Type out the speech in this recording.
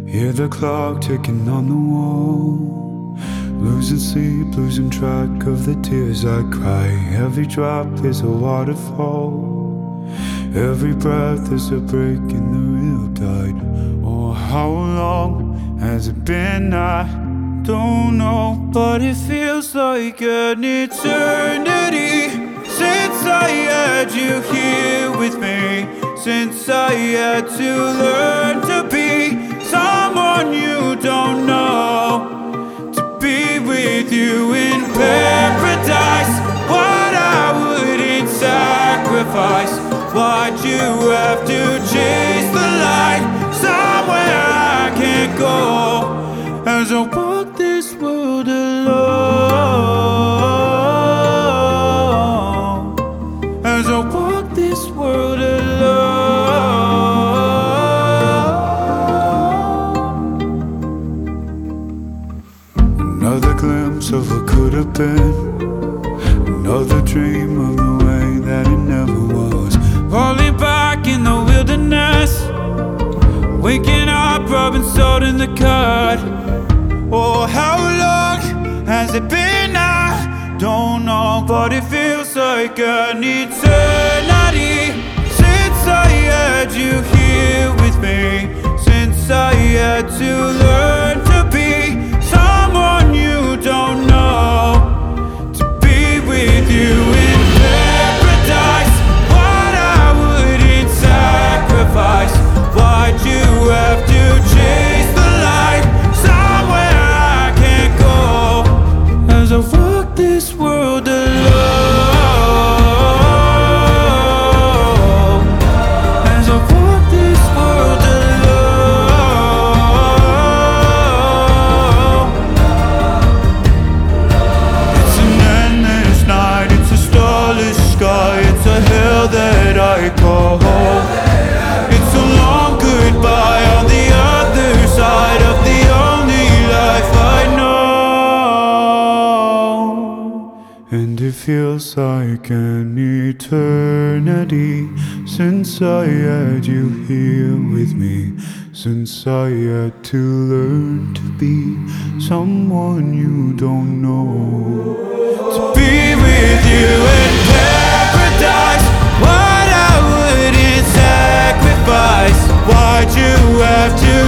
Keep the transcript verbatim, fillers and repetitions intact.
Hear the clock ticking on the wall, losing sleep, losing track of the tears I cry. Every drop is a waterfall, every breath is a break in the real tide. Oh, how long has it been? I don't know, but it feels like an eternity since I had you here with me, since I had to learn to be someone you don't know, to be with you in paradise. What I wouldn't sacrifice, why'd you have to chase the light somewhere I can't go, as I walk this world alone, as I walk this world alone. Another glimpse of what could have been, another dream of the way that it never was. Falling back in the wilderness, waking up, rubbing salt in the cut. Oh, how long has it been? I don't know, but it feels like an eternity since I had you here with me, since I had to learn to be someone you don't know, to be with you in paradise. What I wouldn't sacrifice, why'd you have to chase the light somewhere I can't go, as I walk this world alone, as I walk this world alone. It's an endless night, it's a starless sky, it's a hell that I call home. It's a long goodbye on the other side of the only life I know. And it feels like an eternity since I had you here with me, since I had to learn to be someone you don't know, to be with you in paradise. What I wouldn't sacrifice, why'd you have to